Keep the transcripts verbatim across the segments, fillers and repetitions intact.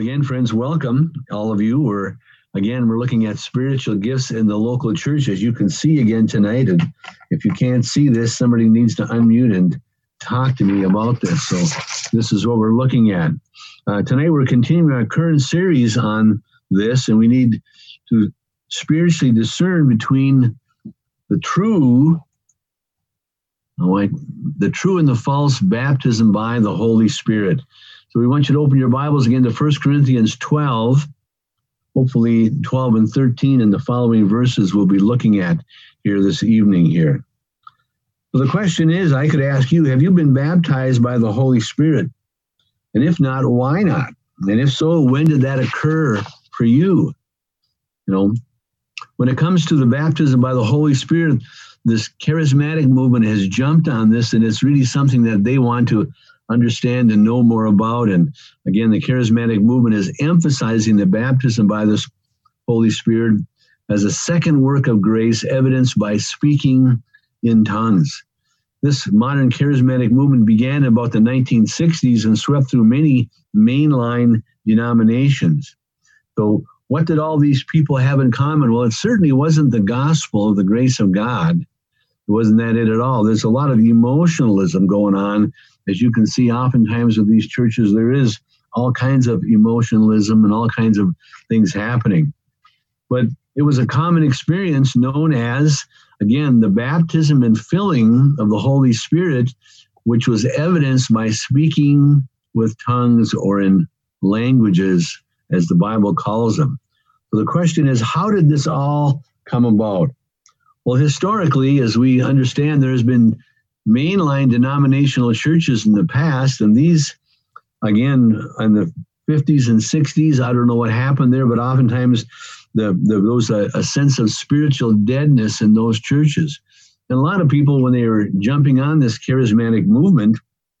Again, friends, welcome, all of you. We're again, we're looking at spiritual gifts in the local church, as you can see again tonight. And if you can't see this, somebody needs to unmute and talk to me about this. So this is what we're looking at. Uh, tonight, we're continuing our current series on this, and we need to spiritually discern between the true, oh, I, the true and the false baptism by the Holy Spirit. So we want you to open your Bibles again to First Corinthians twelve, hopefully twelve and thirteen, and the following verses we'll be looking at here this evening here. So the question is, I could ask you, have you been baptized by the Holy Spirit? And if not, why not? And if so, when did that occur for you? You know, when it comes to the baptism by the Holy Spirit, this charismatic movement has jumped on this, and it's really something that they want to understand and know more about. And again, the charismatic movement is emphasizing the baptism by the Holy Spirit as a second work of grace, evidenced by speaking in tongues. This modern charismatic movement began in about the nineteen sixties and swept through many mainline denominations. So what did all these people have in common? Well, it certainly wasn't the gospel of the grace of God. It wasn't that it at all. There's a lot of emotionalism going on. As you can see, oftentimes with these churches, there is all kinds of emotionalism and all kinds of things happening. But it was a common experience known as, again, the baptism and filling of the Holy Spirit, which was evidenced by speaking with tongues or in languages, as the Bible calls them. So the question is, how did this all come about? Well, historically, as we understand, there's been mainline denominational churches in the past, and these, again, in the fifties and sixties, I don't know what happened there, but oftentimes the, the, there was a, a sense of spiritual deadness in those churches. And a lot of people, when they were jumping on this charismatic movement,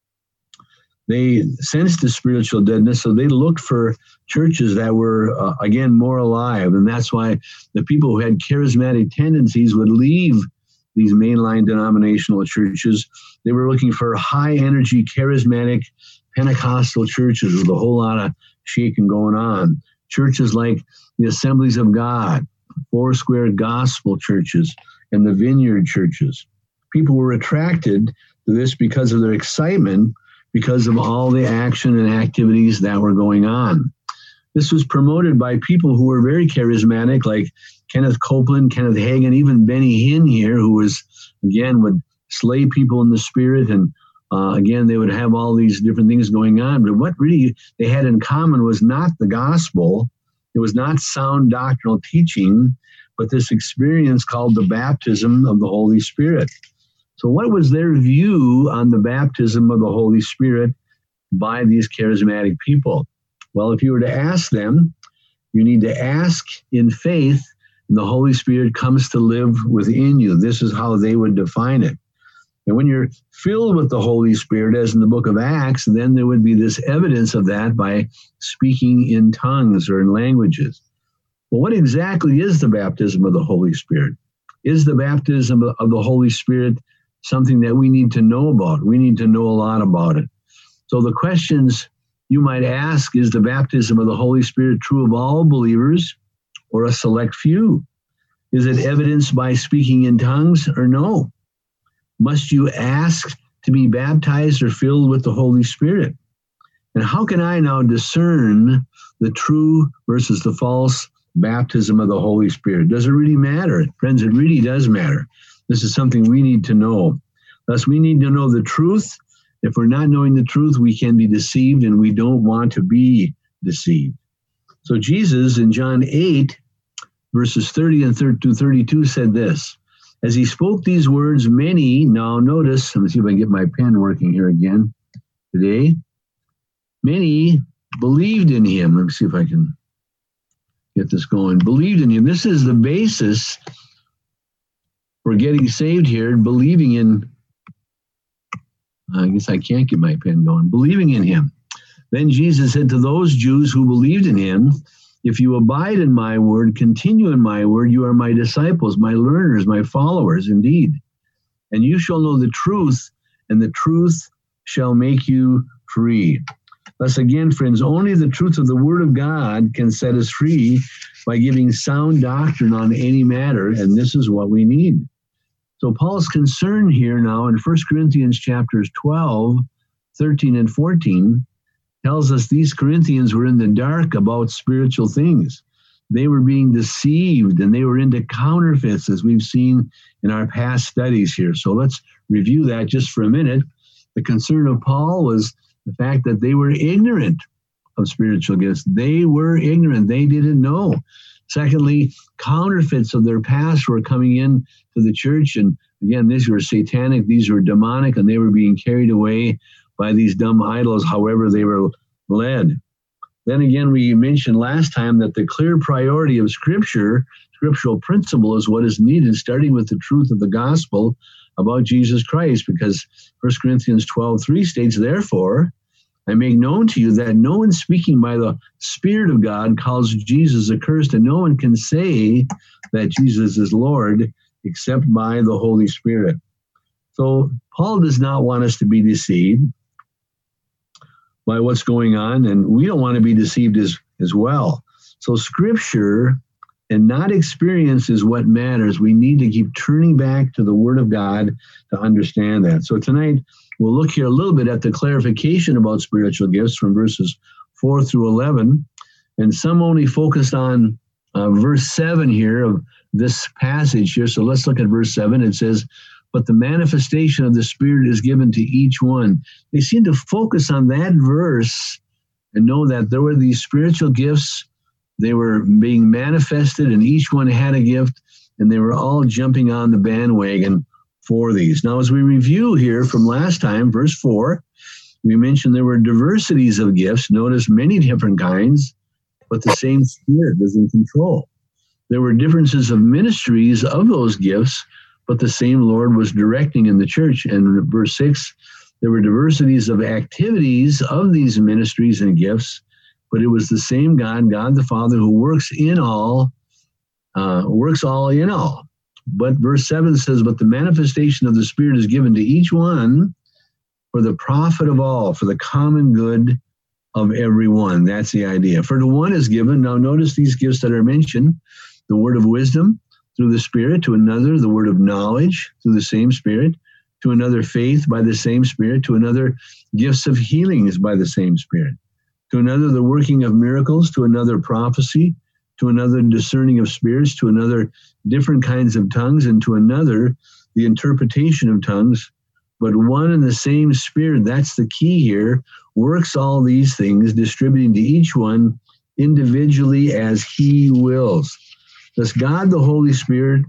they sensed the spiritual deadness, so they looked for churches that were, uh, again, more alive. And that's why the people who had charismatic tendencies would leave these mainline denominational churches. They were looking for high-energy, charismatic Pentecostal churches with a whole lot of shaking going on. Churches like the Assemblies of God, Foursquare Gospel churches, and the Vineyard churches. People were attracted to this because of their excitement, because of all the action and activities that were going on. This was promoted by people who were very charismatic, like Kenneth Copeland, Kenneth Hagin, even Benny Hinn here, who was, again, would slay people in the spirit. And uh, again, they would have all these different things going on. But what really they had in common was not the gospel. It was not sound doctrinal teaching, but this experience called the baptism of the Holy Spirit. So what was their view on the baptism of the Holy Spirit by these charismatic people? Well, if you were to ask them, you need to ask in faith, and the Holy Spirit comes to live within you. This is how they would define it. And when you're filled with the Holy Spirit, as in the book of Acts, then there would be this evidence of that by speaking in tongues or in languages. Well, what exactly is the baptism of the Holy Spirit? Is the baptism of the Holy Spirit something that we need to know about? We need to know a lot about it. So the questions you might ask, is the baptism of the Holy Spirit true of all believers or a select few? Is it evidenced by speaking in tongues or no? Must you ask to be baptized or filled with the Holy Spirit? And how can I now discern the true versus the false baptism of the Holy Spirit? Does it really matter? Friends, it really does matter. This is something we need to know. Thus, we need to know the truth. If we're not knowing the truth, we can be deceived, and we don't want to be deceived. So Jesus in John eight, verses thirty and thirty-two said this, as he spoke these words, many, now notice, let me see if I can get my pen working here again today. Many believed in him. Let me see if I can get this going. Believed in him. This is the basis for getting saved here, believing in I guess I can't get my pen going. Believing in him. Then Jesus said to those Jews who believed in him, if you abide in my word, continue in my word, you are my disciples, my learners, my followers, indeed. And you shall know the truth, and the truth shall make you free. Thus, again, friends, only the truth of the Word of God can set us free by giving sound doctrine on any matter, and this is what we need. So Paul's concern here now in First Corinthians chapters twelve, thirteen, and fourteen tells us these Corinthians were in the dark about spiritual things. They were being deceived, and they were into counterfeits, as we've seen in our past studies here. So let's review that just for a minute. The concern of Paul was the fact that they were ignorant of spiritual gifts. They were ignorant. They didn't know. Secondly, counterfeits of their past were coming in to the church. And again, these were satanic, these were demonic, and they were being carried away by these dumb idols, however they were led. Then again, we mentioned last time that the clear priority of Scripture, scriptural principle, is what is needed, starting with the truth of the gospel about Jesus Christ, because First Corinthians twelve three states, therefore, I make known to you that no one speaking by the Spirit of God calls Jesus accursed, and no one can say that Jesus is Lord except by the Holy Spirit. So Paul does not want us to be deceived by what's going on, and we don't want to be deceived as, as well. So Scripture and not experience is what matters. We need to keep turning back to the Word of God to understand that. So tonight, we'll look here a little bit at the clarification about spiritual gifts from verses four through eleven. And some only focused on uh, verse seven here of this passage here. So let's look at verse seven. It says, but the manifestation of the Spirit is given to each one. They seem to focus on that verse and know that there were these spiritual gifts. They were being manifested, and each one had a gift, and they were all jumping on the bandwagon for these. Now, as we review here from last time, verse four, we mentioned there were diversities of gifts. Notice many different kinds, but the same Spirit is in control. There were differences of ministries of those gifts, but the same Lord was directing in the church. And verse six, there were diversities of activities of these ministries and gifts, but it was the same God, God the Father, who works in all, uh, works all in all. But verse seven says, but the manifestation of the Spirit is given to each one for the profit of all, for the common good of everyone. That's the idea. For to one is given, now notice these gifts that are mentioned, the word of wisdom through the Spirit, to another the word of knowledge through the same Spirit, to another faith by the same Spirit, to another gifts of healings by the same Spirit, to another the working of miracles, to another prophecy, to another discerning of spirits, to another different kinds of tongues, and to another the interpretation of tongues. But one and the same Spirit, that's the key here, works all these things, distributing to each one individually as He wills. Thus God the Holy Spirit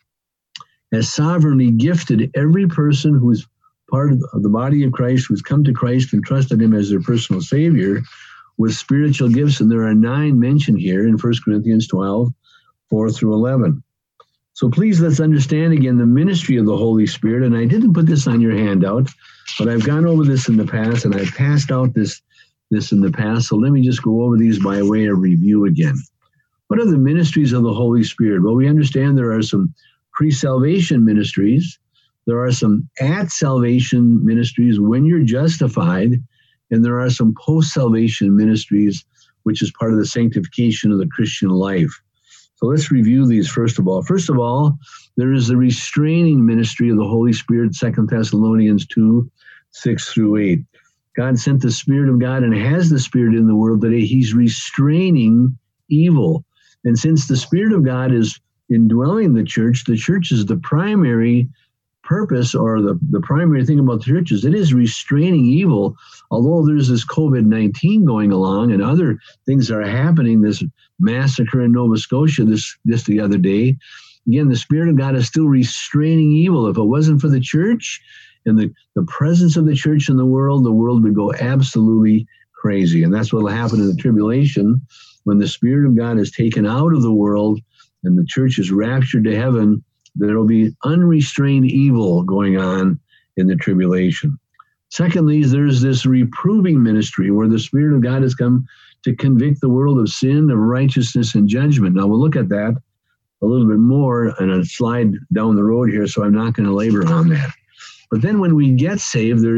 has sovereignly gifted every person who is part of the body of Christ, who's come to Christ and trusted Him as their personal Savior, with spiritual gifts, and there are nine mentioned here in First Corinthians twelve, four through eleven. So please, let's understand again the ministry of the Holy Spirit. And I didn't put this on your handout, but I've gone over this in the past, and I've passed out this, this in the past. So let me just go over these by way of review again. What are the ministries of the Holy Spirit? Well, we understand there are some pre-salvation ministries. There are some at-salvation ministries when you're justified, and there are some post-salvation ministries, which is part of the sanctification of the Christian life. So let's review these first of all. First of all, there is the restraining ministry of the Holy Spirit, Second Thessalonians two, six through eight. God sent the Spirit of God and has the Spirit in the world today. He's restraining evil. And since the Spirit of God is indwelling the church, the church is the primary purpose, or the, the primary thing about the church is it is restraining evil. Although there's this COVID nineteen going along and other things that are happening, this massacre in Nova Scotia this, this the other day, again, the Spirit of God is still restraining evil. If it wasn't for the church and the, the presence of the church in the world, the world would go absolutely crazy. And that's what will happen in the tribulation when the Spirit of God is taken out of the world and the church is raptured to heaven. There will be unrestrained evil going on in the tribulation. Secondly, there's this reproving ministry where the Spirit of God has come to convict the world of sin, of righteousness, and judgment. Now, we'll look at that a little bit more in a slide down the road here, so I'm not going to labor on that. But then when we get saved, there's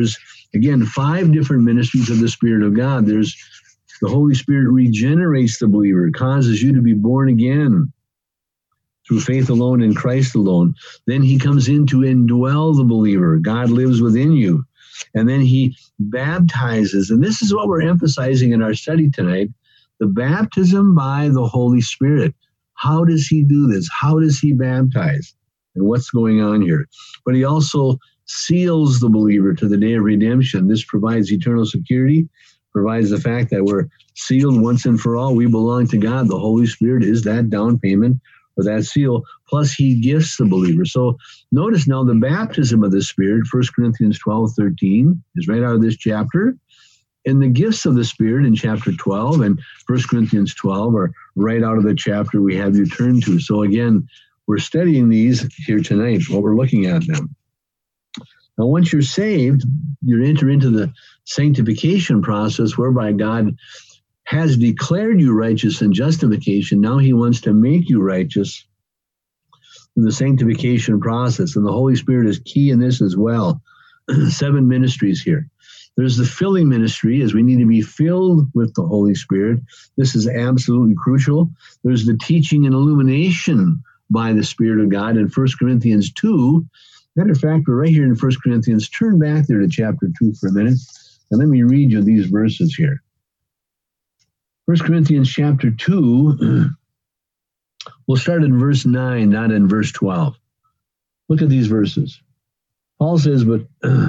again, five different ministries of the Spirit of God. There's the Holy Spirit regenerates the believer, causes you to be born again through faith alone in Christ alone. Then he comes in to indwell the believer. God lives within you. And then he baptizes. And this is what we're emphasizing in our study tonight, the baptism by the Holy Spirit. How does he do this? How does he baptize? And what's going on here? But he also seals the believer to the day of redemption. This provides eternal security, provides the fact that we're sealed once and for all. We belong to God. The Holy Spirit is that down payment or that seal. Plus, he gifts the believer. So notice now the baptism of the Spirit, First Corinthians twelve thirteen, is right out of this chapter. And the gifts of the Spirit in chapter twelve and First Corinthians twelve are right out of the chapter we have you turn to. So again, we're studying these here tonight, what we're looking at them. Now, once you're saved, you enter into the sanctification process whereby God has declared you righteous in justification. Now he wants to make you righteous in the sanctification process. And the Holy Spirit is key in this as well. Seven ministries here. There's the filling ministry, as we need to be filled with the Holy Spirit. This is absolutely crucial. There's the teaching and illumination by the Spirit of God in First Corinthians two. Matter of fact, we're right here in First Corinthians. Turn back there to chapter two for a minute, and let me read you these verses here. First Corinthians chapter two, we'll start in verse nine, not in verse twelve. Look at these verses. Paul says, but, uh,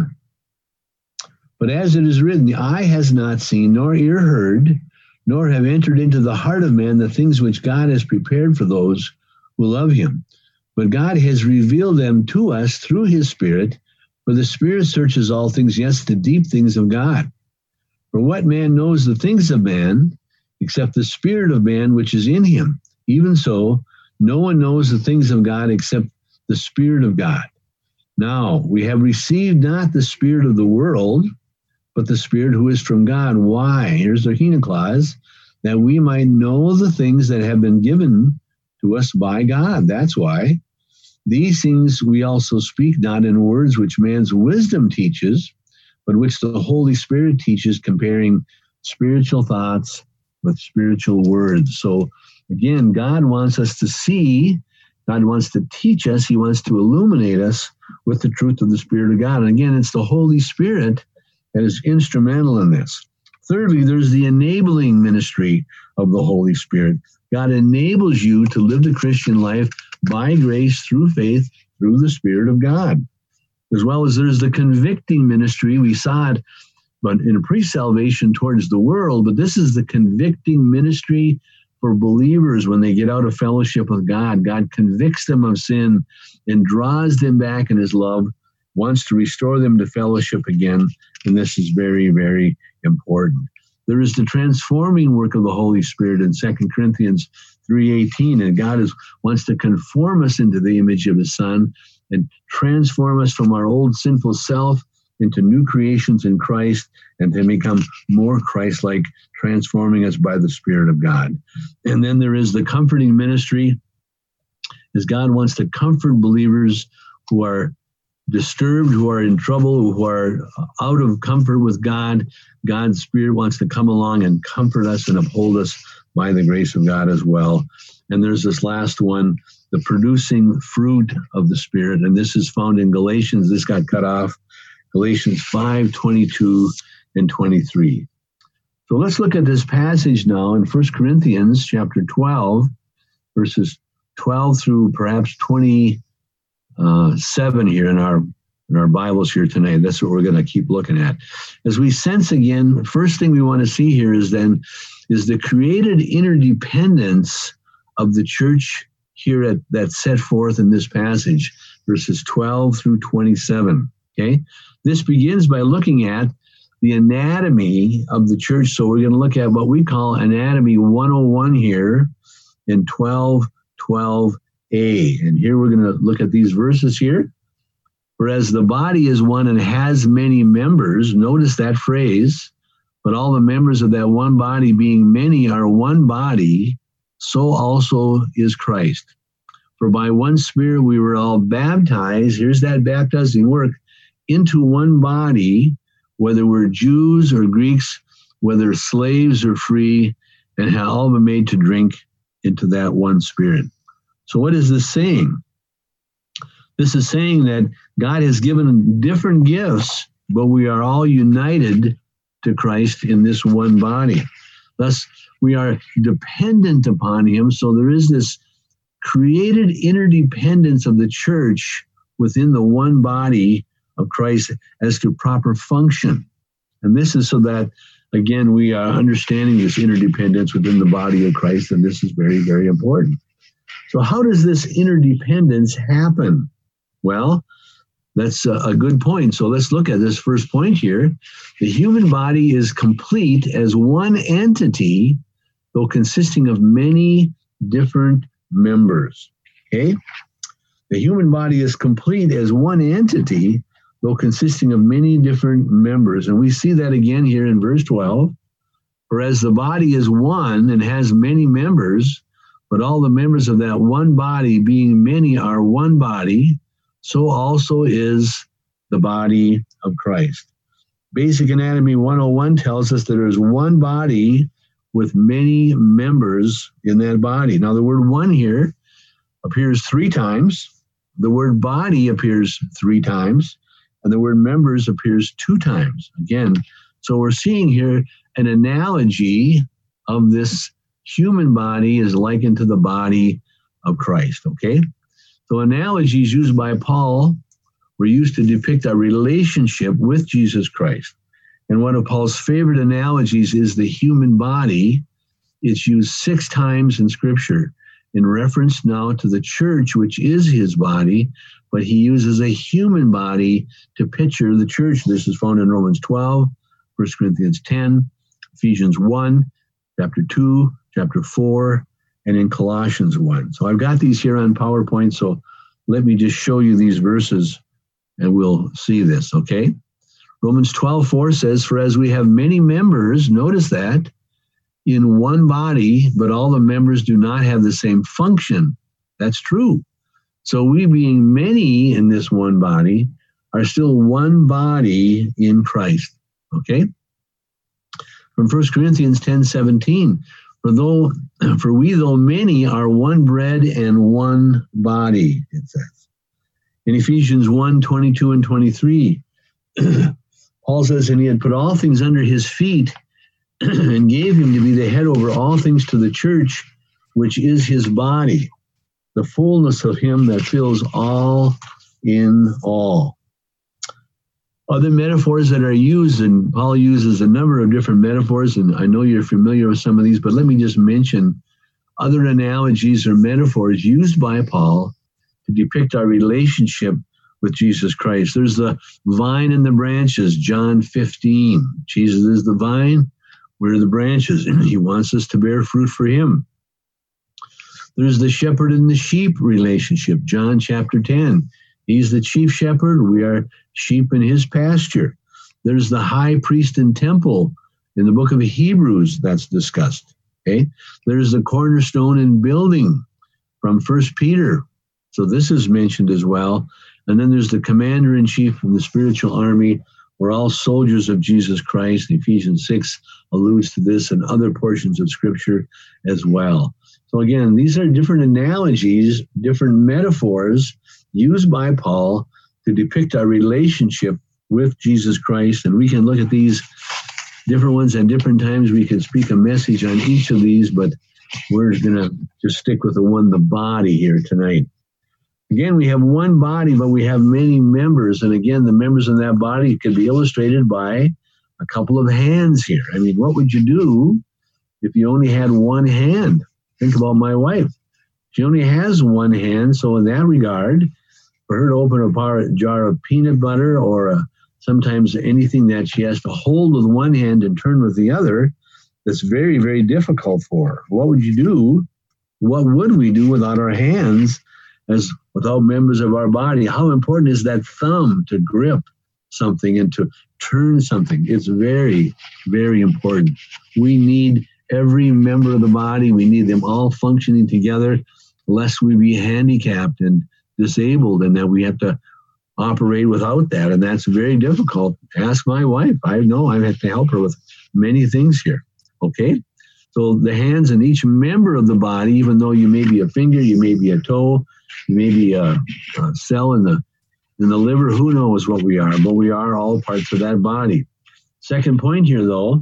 but as it is written, the eye has not seen, nor ear heard, nor have entered into the heart of man the things which God has prepared for those who love him. But God has revealed them to us through his Spirit, for the Spirit searches all things, yes, the deep things of God. For what man knows the things of man, except the Spirit of man which is in him? Even so, no one knows the things of God except the Spirit of God. Now, we have received not the spirit of the world, but the Spirit who is from God. Why? Here's the Hina clause, that we might know the things that have been given to us by God. That's why. These things we also speak not in words which man's wisdom teaches, but which the Holy Spirit teaches, comparing spiritual thoughts with spiritual words. So again, God wants us to see, God wants to teach us, he wants to illuminate us with the truth of the Spirit of God. And again, it's the Holy Spirit that is instrumental in this. Thirdly, there's the enabling ministry of the Holy Spirit. God enables you to live the Christian life by grace through faith through the Spirit of God. As well as there's the convicting ministry. We saw it but in pre-salvation towards the world, but this is the convicting ministry for believers when they get out of fellowship with God. God convicts them of sin and draws them back in his love, wants to restore them to fellowship again, and this is very, very important. There is the transforming work of the Holy Spirit in Second Corinthians three eighteen, and God is, wants to conform us into the image of his Son and transform us from our old sinful self into new creations in Christ and to become more Christ-like, transforming us by the Spirit of God. And then there is the comforting ministry, as God wants to comfort believers who are disturbed, who are in trouble, who are out of comfort with God. God's Spirit wants to come along and comfort us and uphold us by the grace of God as well. And there's this last one, the producing fruit of the Spirit. And this is found in Galatians. This got cut off. Galatians five, twenty-two and twenty-three. So let's look at this passage now in First Corinthians chapter twelve, verses twelve through perhaps twenty-seven here in our in our Bibles here tonight. That's what we're going to keep looking at. As we sense again, first thing we want to see here is then is the created interdependence of the church here at, that's set forth in this passage, verses twelve through twenty-seven. Okay, this begins by looking at the anatomy of the church. So we're going to look at what we call anatomy one oh one here in twelve twelve a. And here we're going to look at these verses here. Whereas the body is one and has many members, notice that phrase, but all the members of that one body being many are one body, so also is Christ. For by one Spirit we were all baptized, here's that baptizing work, into one body, whether we're Jews or Greeks, whether slaves or free, and have all been made to drink into that one Spirit. So what is this saying? This is saying that God has given different gifts, but we are all united to Christ in this one body. Thus, we are dependent upon him. So there is this created interdependence of the church within the one body of Christ as to proper function. And this is so that, again, we are understanding this interdependence within the body of Christ, and this is very, very important. So how does this interdependence happen? Well, that's a, a good point. So let's look at this first point here. The human body is complete as one entity, though consisting of many different members. Okay? The human body is complete as one entity, though consisting of many different members. And we see that again here in verse twelve. For as the body is one and has many members, but all the members of that one body, being many, are one body, so also is the body of Christ. Basic Anatomy one oh one tells us that there is one body with many members in that body. Now, the word one here appears three times. The word body appears three times. And the word members appears two times. Again, so we're seeing here an analogy of this human body is likened to the body of Christ, okay? So analogies used by Paul were used to depict our relationship with Jesus Christ. And one of Paul's favorite analogies is the human body. It's used six times in Scripture in reference now to the church, which is his body, but he uses a human body to picture the church. This is found in Romans twelve, First Corinthians ten, Ephesians one, chapter two, chapter four, and in Colossians one. So I've got these here on PowerPoint, so let me just show you these verses and we'll see this, okay? Romans twelve four says, for as we have many members, notice that, in one body, but all the members do not have the same function. That's true. So we, being many in this one body, are still one body in Christ, okay? From First Corinthians ten seventeen, for though, for we, though many, are one bread and one body, it says. In Ephesians one twenty-two and twenty-three, Paul says, and he had put all things under his feet and gave him to be the head over all things to the church, which is his body, the fullness of him that fills all in all. Other metaphors that are used, and Paul uses a number of different metaphors, and I know you're familiar with some of these, but let me just mention other analogies or metaphors used by Paul to depict our relationship with Jesus Christ. There's the vine and the branches, John fifteen. Jesus is the vine, we're the branches, and he wants us to bear fruit for him. There's the shepherd and the sheep relationship, John chapter ten. He's the chief shepherd. We are sheep in his pasture. There's the high priest and temple in the book of Hebrews that's discussed. Okay. There's the cornerstone and building from First Peter. So this is mentioned as well. And then there's the commander-in-chief of the spiritual army. We're all soldiers of Jesus Christ. Ephesians six alludes to this and other portions of Scripture as well. So again, these are different analogies, different metaphors used by Paul to depict our relationship with Jesus Christ. And we can look at these different ones at different times. We can speak a message on each of these, but we're going to just stick with the one, the body, here tonight. Again, we have one body, but we have many members. And again, the members in that body could be illustrated by a couple of hands here. I mean, what would you do if you only had one hand? Think about my wife. She only has one hand, so in that regard, for her to open a bar, jar of peanut butter or a, sometimes anything that she has to hold with one hand and turn with the other, that's very, very difficult for her. What would you do? What would we do without our hands as without members of our body? How important is that thumb to grip something and to turn something? It's very, very important. We need every member of the body. We need them all functioning together, lest we be handicapped and disabled, and that we have to operate without that, and that's very difficult. Ask my wife. I know I've had to help her with many things here. Okay? So the hands in each member of the body, even though you may be a finger, you may be a toe, you may be a, a cell in the in the liver, who knows what we are, but we are all parts of that body. Second point here, though,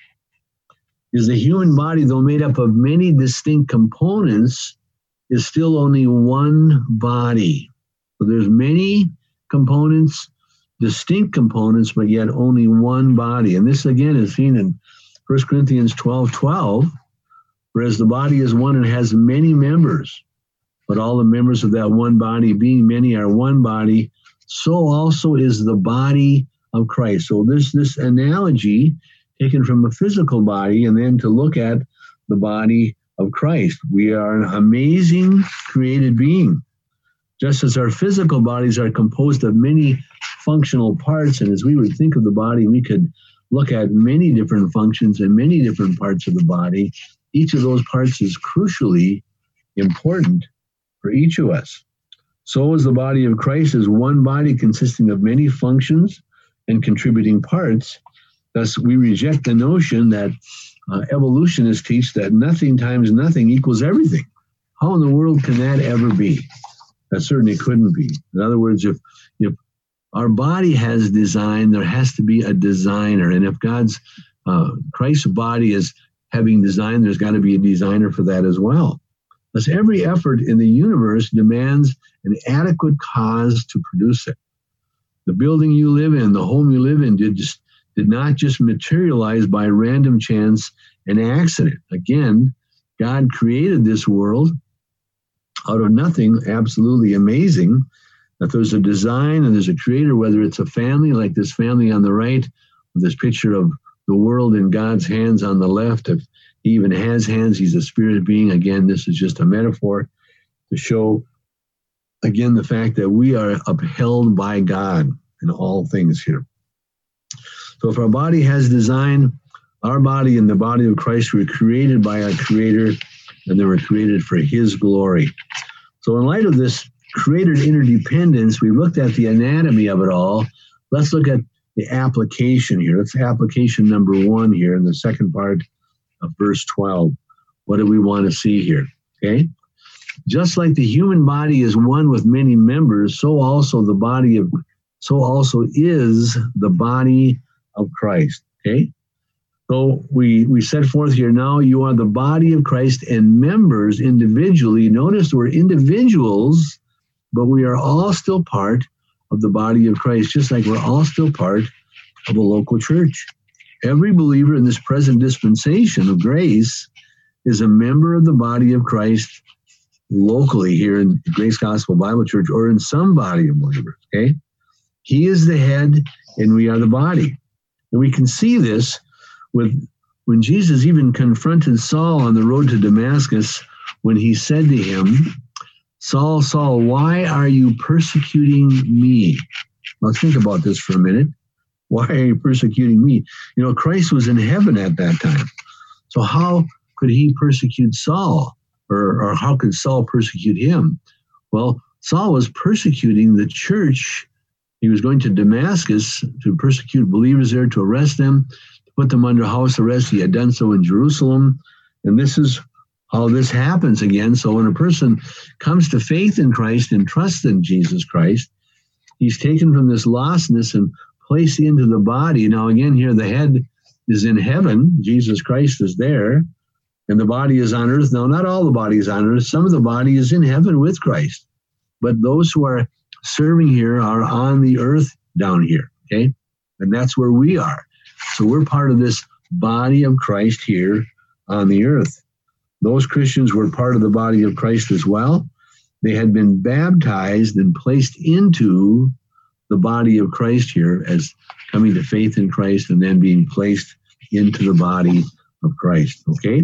is the human body, though made up of many distinct components, is still only one body. So there's many components, distinct components, but yet only one body. And this, again, is seen in First Corinthians twelve twelve, whereas the body is one and has many members, but all the members of that one body, being many, are one body, so also is the body of Christ. So this, this analogy taken from a physical body and then to look at the body of Christ. We are an amazing created being. Just as our physical bodies are composed of many functional parts, and as we would think of the body, we could look at many different functions and many different parts of the body. Each of those parts is crucially important for each of us. So is the body of Christ, as one body consisting of many functions and contributing parts. Thus, we reject the notion that uh, evolutionists teach that nothing times nothing equals everything. How in the world can that ever be? That certainly couldn't be. In other words, if if our body has design, there has to be a designer. And if God's, uh, Christ's body is having design, there's got to be a designer for that as well. Thus, every effort in the universe demands an adequate cause to produce it. The building you live in, the home you live in, did just did not just materialize by random chance and accident. Again, God created this world out of nothing, absolutely amazing. That there's a design and there's a creator, whether it's a family like this family on the right, with this picture of the world in God's hands on the left. If he even has hands, he's a spirit being. Again, this is just a metaphor to show, again, the fact that we are upheld by God in all things here. So if our body has design, our body and the body of Christ were created by our Creator, and they were created for his glory. So in light of this created interdependence, we looked at the anatomy of it all. Let's look at the application here. That's application number one here in the second part of verse twelve. What do we want to see here? Okay. Just like the human body is one with many members, so also the body of, so also is the body of Christ. Okay. So we, we set forth here, now you are the body of Christ and members individually. Notice we're individuals, but we are all still part of the body of Christ, just like we're all still part of a local church. Every believer in this present dispensation of grace is a member of the body of Christ locally here in Grace Gospel Bible Church or in some body of believers, okay? He is the head and we are the body. And we can see this with when Jesus even confronted Saul on the road to Damascus, when he said to him, Saul, Saul, why are you persecuting me? Let's think about this for a minute. Why are you persecuting me? You know, Christ was in heaven at that time. So how could he persecute Saul? Or, or how could Saul persecute him? Well, Saul was persecuting the church. He was going to Damascus to persecute believers there, to arrest them, to put them under house arrest. He had done so in Jerusalem. And this is how this happens again. So when a person comes to faith in Christ and trusts in Jesus Christ, he's taken from this lostness and placed into the body. Now, again, here the head is in heaven. Jesus Christ is there. And the body is on earth. Now, not all the body is on earth. Some of the body is in heaven with Christ. But those who are serving here are on the earth down here, okay? And that's where we are. So we're part of this body of Christ here on the earth. Those Christians were part of the body of Christ as well. They had been baptized and placed into the body of Christ here as coming to faith in Christ and then being placed into the body of Christ, okay?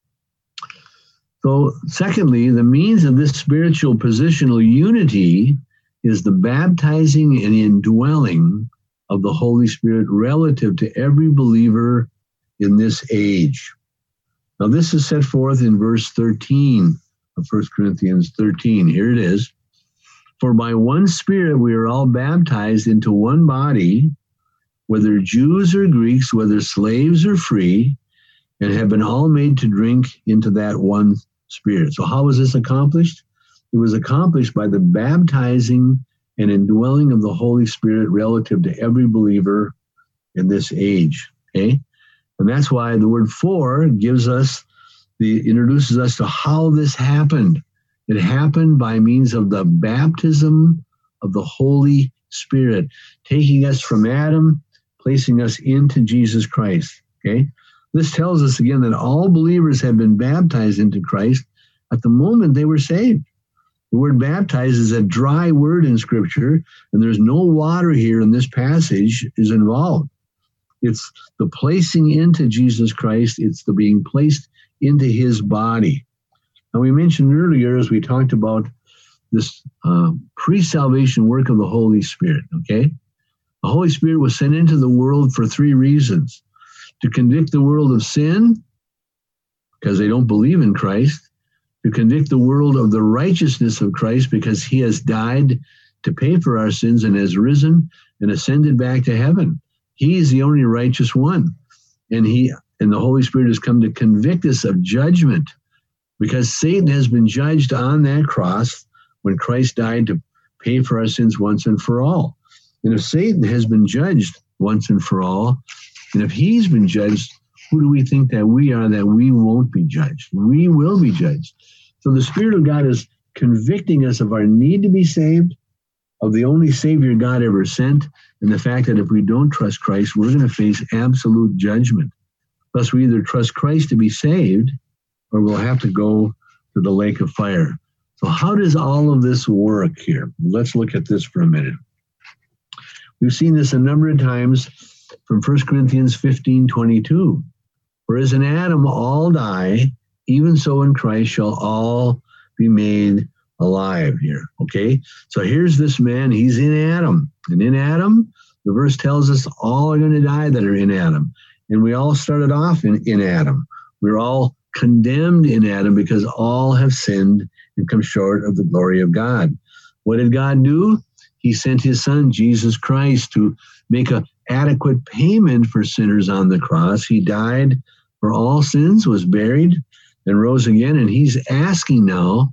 So, secondly, the means of this spiritual positional unity is the baptizing and indwelling of the Holy Spirit relative to every believer in this age. Now, this is set forth in verse thirteen of First Corinthians thirteen. Here it is. For by one Spirit we are all baptized into one body, whether Jews or Greeks, whether slaves or free, and have been all made to drink into that one Spirit. So how was this accomplished? It was accomplished by the baptizing and indwelling of the Holy Spirit relative to every believer in this age. Okay? And that's why the word "for" gives us the introduces us to how this happened. It happened by means of the baptism of the Holy Spirit, taking us from Adam, placing us into Jesus Christ. Okay? This tells us again that all believers have been baptized into Christ at the moment they were saved. The word "baptized" is a dry word in Scripture, and there's no water here in this passage is involved. It's the placing into Jesus Christ. It's the being placed into his body. Now, we mentioned earlier, as we talked about this uh, pre-salvation work of the Holy Spirit, okay? The Holy Spirit was sent into the world for three reasons: to convict the world of sin, because they don't believe in Christ; to convict the world of the righteousness of Christ, because he has died to pay for our sins and has risen and ascended back to heaven. He is the only righteous one. And he and the Holy Spirit has come to convict us of judgment, because Satan has been judged on that cross when Christ died to pay for our sins once and for all. And if Satan has been judged once and for all, and if he's been judged, who do we think that we are that we won't be judged? We will be judged. So the Spirit of God is convicting us of our need to be saved, of the only Savior God ever sent, and the fact that if we don't trust Christ, we're going to face absolute judgment. Thus, we either trust Christ to be saved, or we'll have to go to the lake of fire. So how does all of this work here? Let's look at this for a minute. We've seen this a number of times from First Corinthians fifteen twenty-two. For as in Adam all die, even so in Christ shall all be made alive here. Okay? So here's this man, he's in Adam. And in Adam, the verse tells us all are going to die that are in Adam. And we all started off in, in Adam. We're all condemned in Adam because all have sinned and come short of the glory of God. What did God do? He sent his son, Jesus Christ, to make an adequate payment for sinners on the cross. He died for all sins, was buried, and rose again. And he's asking now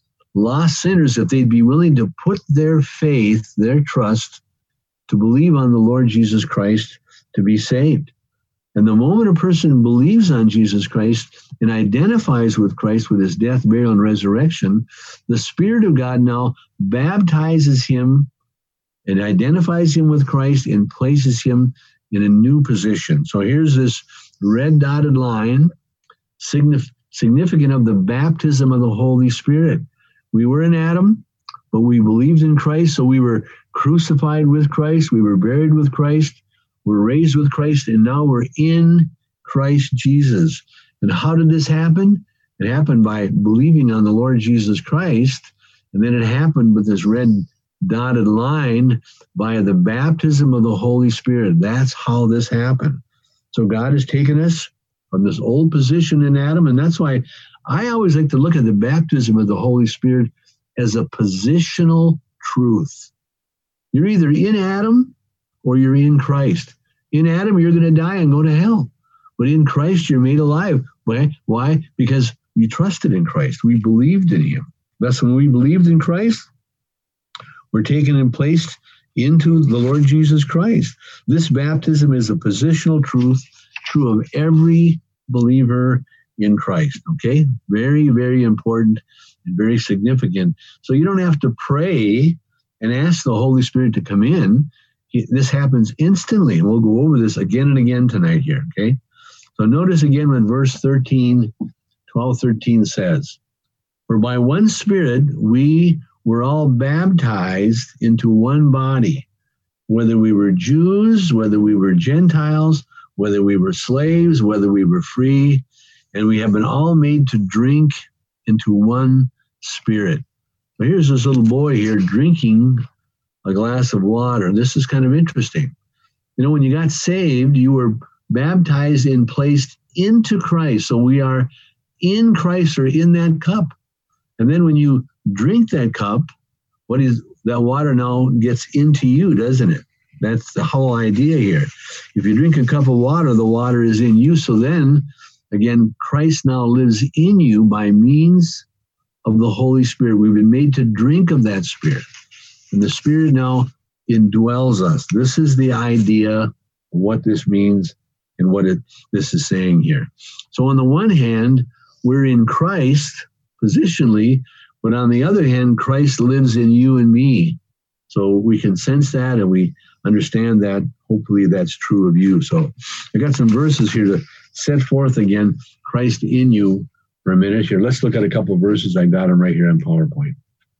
lost sinners if they'd be willing to put their faith, their trust, to believe on the Lord Jesus Christ to be saved. And the moment a person believes on Jesus Christ and identifies with Christ with his death, burial, and resurrection, the Spirit of God now baptizes him and identifies him with Christ and places him in a new position. So here's this red dotted line, signif- significant of the baptism of the Holy Spirit. We were in Adam, but we believed in Christ, so we were crucified with Christ, we were buried with Christ, we're raised with Christ, and now we're in Christ Jesus. And how did this happen? It happened by believing on the Lord Jesus Christ, and then it happened with this red dotted line by the baptism of the Holy Spirit. That's how this happened. So God has taken us from this old position in Adam, and that's why I always like to look at the baptism of the Holy Spirit as a positional truth. You're either in Adam or you're in Christ. In Adam, you're going to die and go to hell. But in Christ, you're made alive. Why? Why? Because we trusted in Christ. We believed in him. Thus, when we believed in Christ, we're taken and placed into the Lord Jesus Christ. This baptism is a positional truth, true of every believer in Christ, okay? Very, very important and very significant. So you don't have to pray and ask the Holy Spirit to come in. This happens instantly. We'll go over this again and again tonight here, okay? So notice again what verse thirteen, twelve, thirteen says. For by one Spirit we were all baptized into one body, whether we were Jews, whether we were Gentiles, whether we were slaves, whether we were free, and we have been all made to drink into one Spirit. So here's this little boy here drinking a glass of water. This is kind of interesting. You know, when you got saved, you were baptized and placed into Christ. So we are in Christ or in that cup. And then when you drink that cup, what is that water now gets into you, doesn't it? That's the whole idea here. If you drink a cup of water, the water is in you. So then, again, Christ now lives in you by means of the Holy Spirit. We've been made to drink of that Spirit. And the Spirit now indwells us. This is the idea of what this means and what it this is saying here. So on the one hand, we're in Christ positionally, but on the other hand, Christ lives in you and me. So we can sense that and we understand that. Hopefully that's true of you. So I got some verses here to set forth again Christ in you for a minute here. Let's look at a couple of verses. I got them right here on PowerPoint.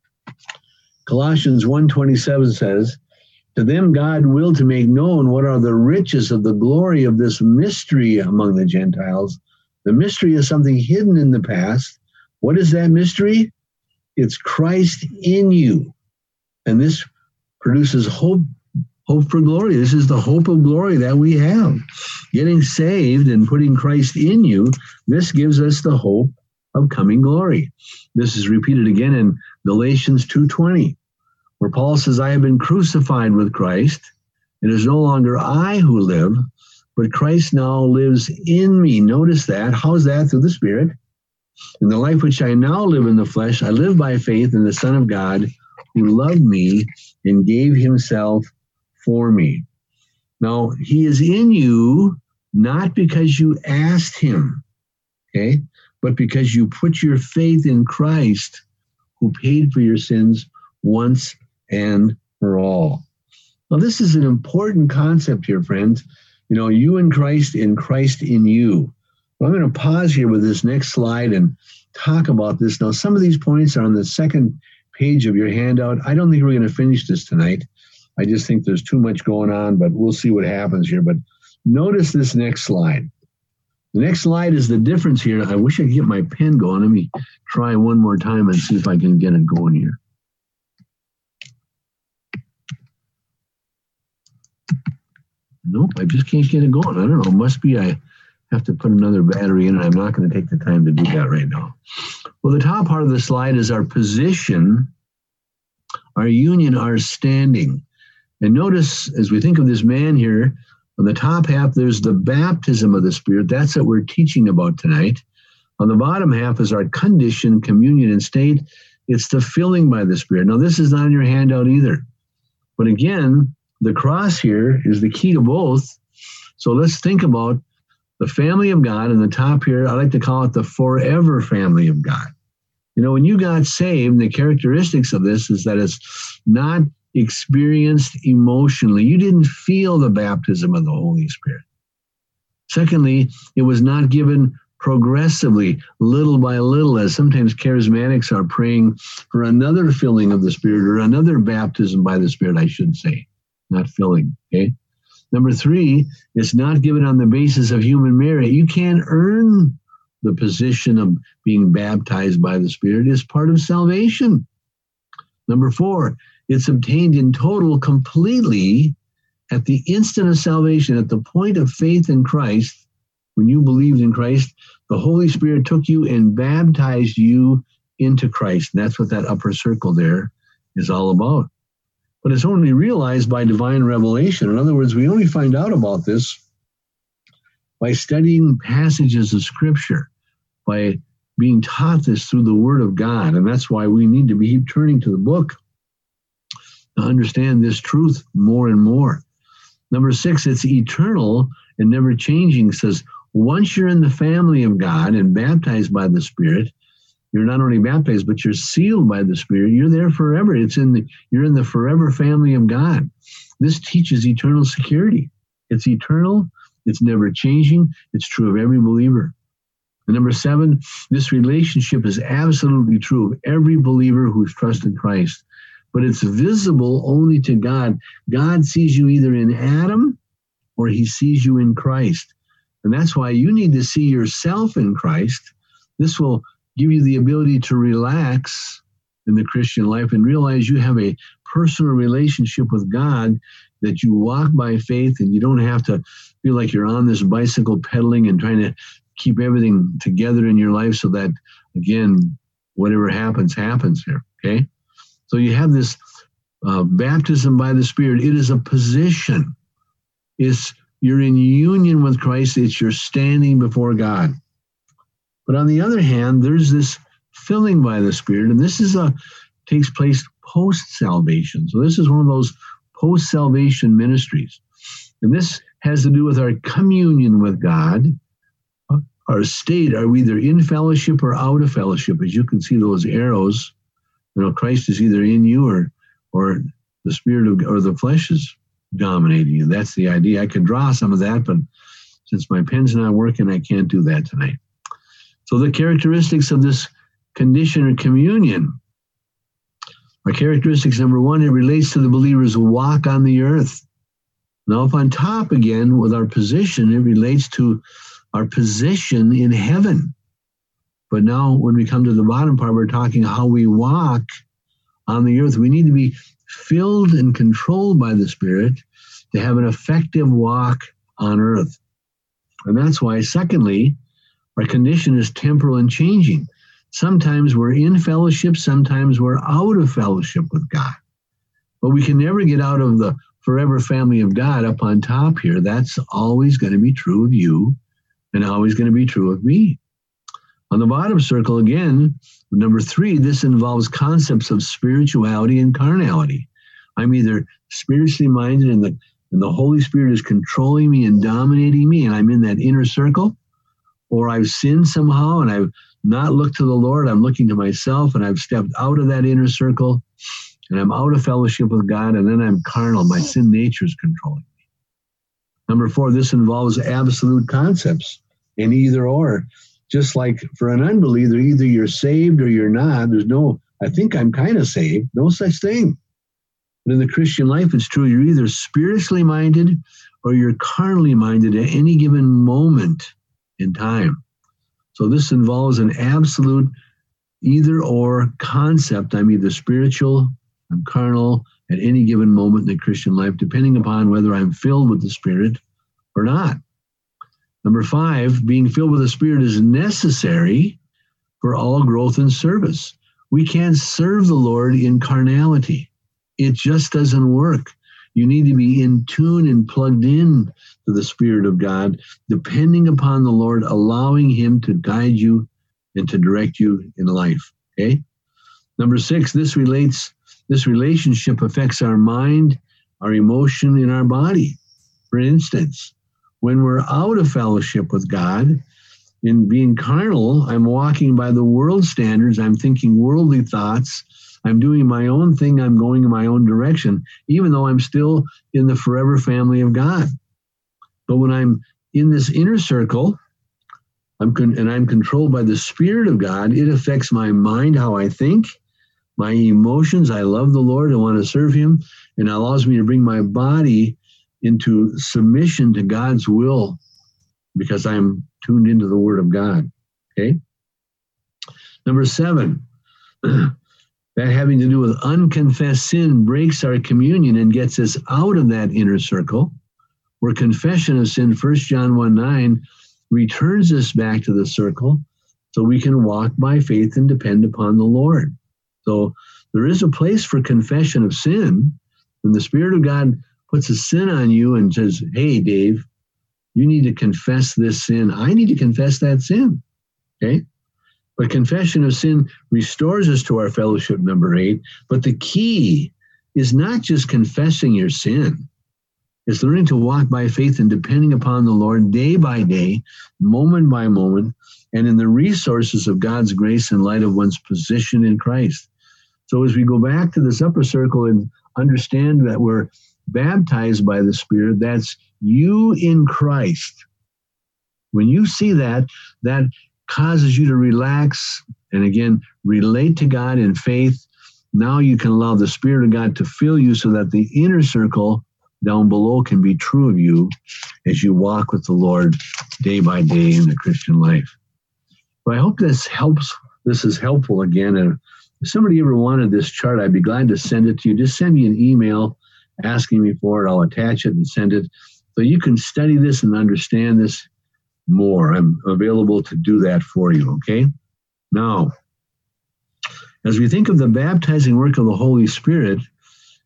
Colossians one twenty-seven says, to them God willed to make known what are the riches of the glory of this mystery among the Gentiles. The mystery is something hidden in the past. What is that mystery? It's Christ in you. And this produces hope, hope for glory. This is the hope of glory that we have. Getting saved and putting Christ in you, this gives us the hope of coming glory. This is repeated again in Galatians two twenty, where Paul says, I have been crucified with Christ. It is no longer I who live, but Christ now lives in me. Notice that. How's that? Through the Spirit. In the life which I now live in the flesh, I live by faith in the Son of God, who loved me and gave himself for me. Now, he is in you not because you asked him, okay, but because you put your faith in Christ, who paid for your sins once and for all. Now, this is an important concept here, friends. You know, you in Christ and Christ in you. Well, I'm going to pause here with this next slide and talk about this. Now, some of these points are on the second page of your handout. I don't think we're going to finish this tonight. I just think there's too much going on, but we'll see what happens here. But notice this next slide. The next slide is the difference here. I wish I could get my pen going. Let me try one more time and see if I can get it going here. Nope, I just can't get it going. I don't know. It must be I have to put another battery in, and I'm not going to take the time to do that right now. Well, the top part of the slide is our position, our union, our standing. And notice, as we think of this man here, on the top half, there's the baptism of the Spirit. That's what we're teaching about tonight. On the bottom half is our condition, communion, and state. It's the filling by the Spirit. Now, this is not in your handout either. But again, the cross here is the key to both. So let's think about the family of God. And the top here, I like to call it the forever family of God. You know, when you got saved, the characteristics of this is that it's not experienced emotionally. You didn't feel the baptism of the Holy Spirit. Secondly, it was not given progressively, little by little, as sometimes charismatics are praying for another filling of the Spirit or another baptism by the Spirit, I should say, not filling, okay? Number three, it's not given on the basis of human merit. You can't earn the position of being baptized by the Spirit. It's part of salvation. Number four, it's obtained in total, completely, at the instant of salvation, at the point of faith in Christ. When you believed in Christ, the Holy Spirit took you and baptized you into Christ. And that's what that upper circle there is all about. But it's only realized by divine revelation. In other words, we only find out about this by studying passages of Scripture, by being taught this through the Word of God. And that's why we need to be turning to the book to understand this truth more and more. Number six, it's eternal and never changing. It says, once you're in the family of God and baptized by the Spirit, you're not only baptized, but you're sealed by the Spirit. You're there forever. It's in the you're in the forever family of God. This teaches eternal security. It's eternal. It's never changing. It's true of every believer. And number seven, this relationship is absolutely true of every believer who's trusted Christ. But it's visible only to God. God sees you either in Adam or he sees you in Christ. And that's why you need to see yourself in Christ. This will give you the ability to relax in the Christian life and realize you have a personal relationship with God, that you walk by faith and you don't have to feel like you're on this bicycle pedaling and trying to keep everything together in your life so that, again, whatever happens, happens here, okay? So you have this uh, baptism by the Spirit, it is a position. It's, you're in union with Christ. It's you're standing before God. But on the other hand, there's this filling by the Spirit, and this is a takes place post-salvation. So this is one of those post-salvation ministries. And this has to do with our communion with God, our state. Are we either in fellowship or out of fellowship? As you can see those arrows, you know, Christ is either in you or or the spirit of, or the flesh is dominating you. That's the idea. I could draw some of that, but since my pen's not working, I can't do that tonight. So the characteristics of this condition or communion are characteristics. Number one, it relates to the believer's walk on the earth. Now, up on top again with our position, it relates to our position in heaven. But now when we come to the bottom part, we're talking how we walk on the earth. We need to be filled and controlled by the Spirit to have an effective walk on earth. And that's why, secondly, our condition is temporal and changing. Sometimes we're in fellowship, sometimes we're out of fellowship with God. But we can never get out of the forever family of God up on top here. That's always going to be true of you and always going to be true of me. On the bottom circle, again, number three, this involves concepts of spirituality and carnality. I'm either spiritually minded and the, and the Holy Spirit is controlling me and dominating me, and I'm in that inner circle, or I've sinned somehow and I've not looked to the Lord, I'm looking to myself, and I've stepped out of that inner circle, and I'm out of fellowship with God, and then I'm carnal. My sin nature is controlling me. Number four, this involves absolute concepts, and either or. Just like for an unbeliever, either you're saved or you're not. There's no, I think I'm kind of saved. No such thing. But in the Christian life, it's true. You're either spiritually minded or you're carnally minded at any given moment in time. So this involves an absolute either or concept. I'm either spiritual, I'm carnal at any given moment in the Christian life, depending upon whether I'm filled with the Spirit or not. Number five, being filled with the Spirit is necessary for all growth and service. We can't serve the Lord in carnality. It just doesn't work. You need to be in tune and plugged in to the Spirit of God, depending upon the Lord, allowing Him to guide you and to direct you in life. Okay? Number six, this relates, this relationship affects our mind, our emotion, and our body. For instance, when we're out of fellowship with God, in being carnal, I'm walking by the world standards, I'm thinking worldly thoughts, I'm doing my own thing, I'm going in my own direction, even though I'm still in the forever family of God. But when I'm in this inner circle, I'm con- and I'm controlled by the Spirit of God, it affects my mind, how I think, my emotions. I love the Lord, I want to serve Him, and it allows me to bring my body into submission to God's will because I'm tuned into the Word of God. Okay? Number seven, that having to do with unconfessed sin breaks our communion and gets us out of that inner circle, where confession of sin, First John one nine, returns us back to the circle so we can walk by faith and depend upon the Lord. So there is a place for confession of sin. When the Spirit of God puts a sin on you and says, hey, Dave, you need to confess this sin. I need to confess that sin. Okay? But confession of sin restores us to our fellowship, number eight. But the key is not just confessing your sin. It's learning to walk by faith and depending upon the Lord day by day, moment by moment, and in the resources of God's grace in light of one's position in Christ. So as we go back to this upper circle and understand that we're baptized by the Spirit, that's you in Christ. When you see that, that causes you to relax and again, relate to God in faith. Now you can allow the Spirit of God to fill you so that the inner circle down below can be true of you as you walk with the Lord day by day in the Christian life. So I hope this helps. This is helpful again. And if somebody ever wanted this chart, I'd be glad to send it to you. Just send me an email asking me for it. I'll attach it and send it so you can study this and understand this more. I'm available to do that for you, okay? Now, as we think of the baptizing work of the Holy Spirit,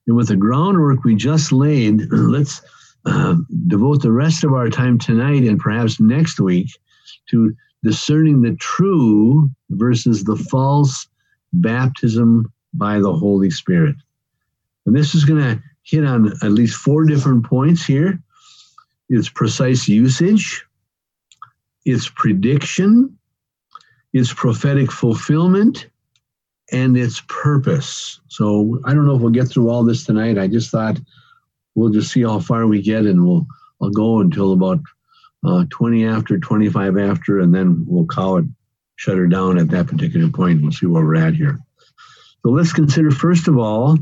And with the groundwork we just laid, let's uh, devote the rest of our time tonight and perhaps next week to discerning the true versus the false baptism by the Holy Spirit. And this is going to hit on at least four different points here. Its precise usage, its prediction, its prophetic fulfillment, and its purpose. So I don't know if we'll get through all this tonight. I just thought we'll just see how far we get, and we'll I'll go until about uh, twenty after, twenty-five after, and then we'll call it, shut her down at that particular point. We'll see where we're at here. So let's consider, first of all,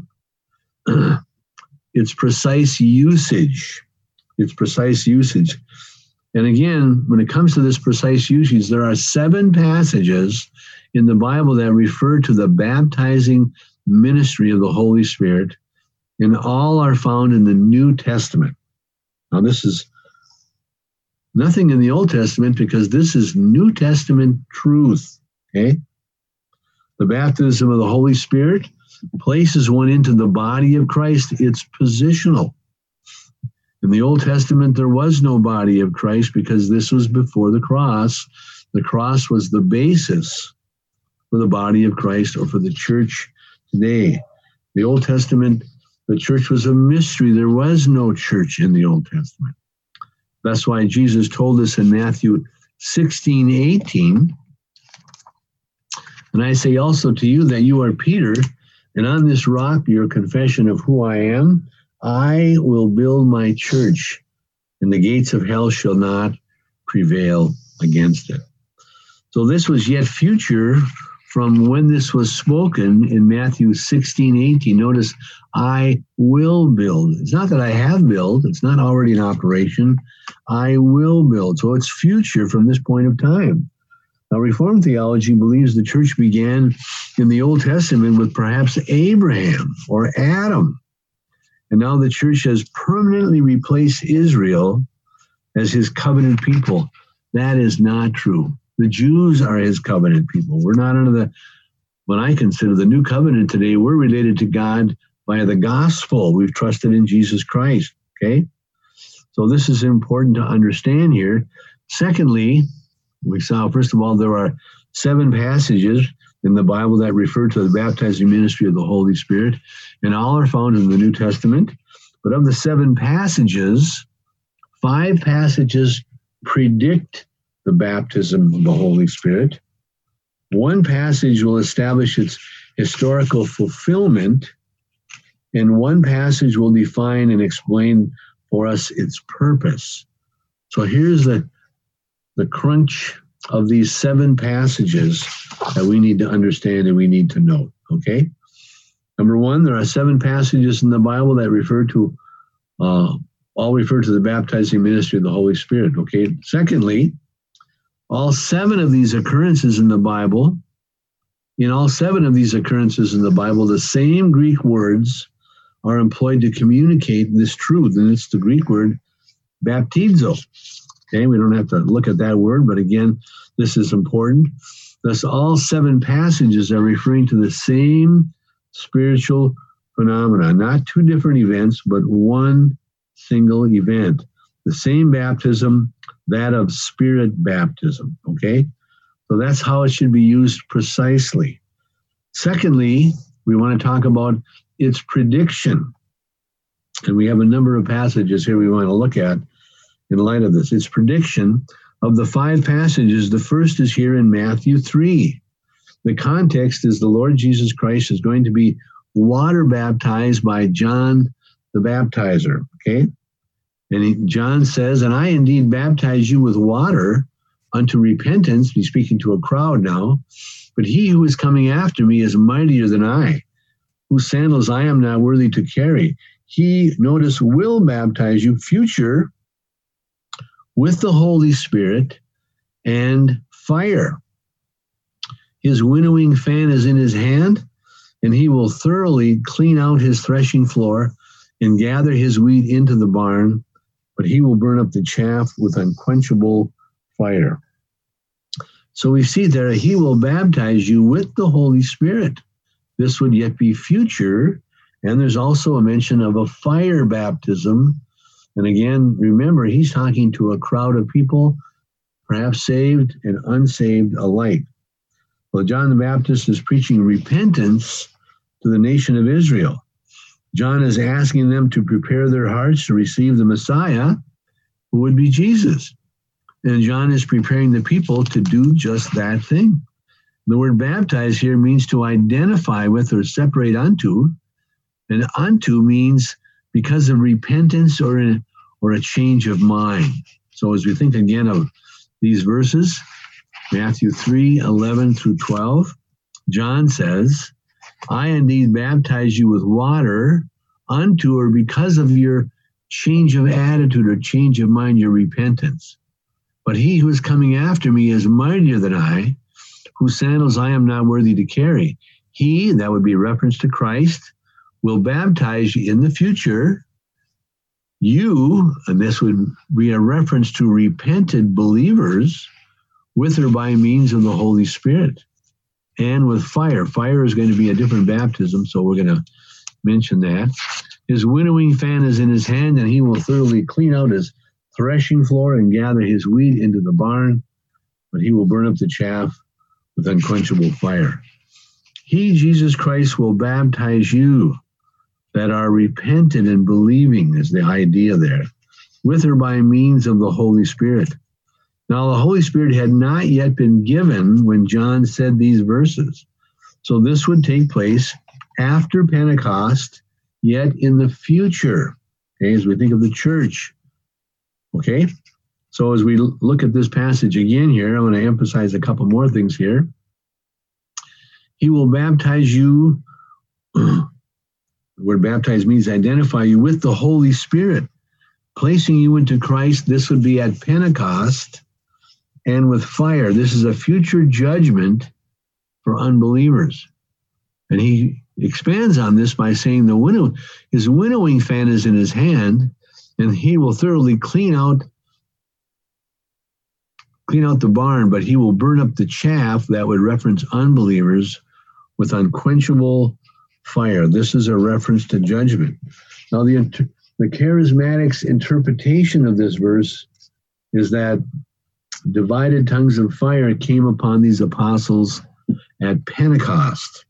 its precise usage. Its precise usage. And again, when it comes to this precise usage, there are seven passages in the Bible that refer to the baptizing ministry of the Holy Spirit, and all are found in the New Testament. Now, this is nothing in the Old Testament, because this is New Testament truth, okay? The baptism of the Holy Spirit places one into the body of Christ. It's positional. In the Old Testament, there was no body of Christ because this was before the cross. The cross was the basis for the body of Christ, or for the church today. The Old Testament, the church was a mystery. There was no church in the Old Testament. That's why Jesus told us in Matthew sixteen eighteen, and I say also to you that you are Peter, and on this rock, your confession of who I am, I will build my church, and the gates of hell shall not prevail against it. So this was yet future from when this was spoken in Matthew sixteen eighteen. Notice, I will build. It's not that I have built. It's not already in operation. I will build. So it's future from this point of time. Now, Reformed theology believes the church began in the Old Testament with perhaps Abraham or Adam. And now the church has permanently replaced Israel as his covenant people. That is not true. The Jews are his covenant people. We're not under the, what I consider the new covenant today. We're related to God by the gospel. We've trusted in Jesus Christ, okay? So this is important to understand here. Secondly, we saw, first of all, there are seven passages in the Bible that refer to the baptizing ministry of the Holy Spirit, and all are found in the New Testament. But of the seven passages, five passages predict the baptism of the Holy Spirit. One passage will establish its historical fulfillment, and one passage will define and explain for us its purpose. So here's the, the crunch of these seven passages that we need to understand and we need to know, okay? Number one, there are seven passages in the Bible that refer to, uh, all refer to the baptizing ministry of the Holy Spirit, okay? Secondly, all seven of these occurrences in the Bible, in all seven of these occurrences in the Bible, the same Greek words are employed to communicate this truth, and it's the Greek word baptizo. Okay, we don't have to look at that word, but again, this is important. Thus, all seven passages are referring to the same spiritual phenomena, not two different events, but one single event. The same baptism, that of spirit baptism, okay? So that's how it should be used precisely. Secondly, we want to talk about its prediction. And we have a number of passages here we want to look at in light of this. Its prediction of the five passages, the first is here in Matthew three. The context is the Lord Jesus Christ is going to be water baptized by John the Baptizer, okay? And he, John says, and I indeed baptize you with water unto repentance. He's speaking to a crowd now. But he who is coming after me is mightier than I, whose sandals I am not worthy to carry. He, notice, will baptize you, future, with the Holy Spirit and fire. His winnowing fan is in his hand, and he will thoroughly clean out his threshing floor and gather his wheat into the barn, but he will burn up the chaff with unquenchable fire. So we see there, he will baptize you with the Holy Spirit. This would yet be future, And there's also a mention of a fire baptism. And again, remember, he's talking to a crowd of people, perhaps saved and unsaved alike. Well, John the Baptist is preaching repentance to the nation of Israel. John is asking them to prepare their hearts to receive the Messiah, who would be Jesus. And John is preparing the people to do just that thing. The word baptize here means to identify with or separate unto. And unto means because of repentance or a, or a change of mind. So as we think again of these verses, Matthew three, eleven through twelve, John says, I indeed baptize you with water unto or because of your change of attitude or change of mind, your repentance. But he who is coming after me is mightier than I, whose sandals I am not worthy to carry. He, that would be a reference to Christ, will baptize you in the future. You, and this would be a reference to repented believers, with or by means of the Holy Spirit, and with fire. Fire is going to be a different baptism, so we're going to mention that. His winnowing fan is in his hand, and he will thoroughly clean out his threshing floor and gather his wheat into the barn, but he will burn up the chaff with unquenchable fire. He, Jesus Christ, will baptize you that are repentant and believing, is the idea there, with or by means of the Holy Spirit. Now, the Holy Spirit had not yet been given when John said these verses. So this would take place after Pentecost, yet in the future, okay, as we think of the church. Okay, so as we look at this passage again here, I'm going to emphasize a couple more things here. He will baptize you, the word baptize means identify you with the Holy Spirit, placing you into Christ. This would be at Pentecost, and with fire. This is a future judgment for unbelievers. And he expands on this by saying the winnow, his winnowing fan is in his hand, and he will thoroughly clean out clean out the barn, but he will burn up the chaff. That would reference unbelievers with unquenchable fire. This is a reference to judgment. Now, the, the charismatics' interpretation of this verse is that divided tongues of fire came upon these apostles at Pentecost.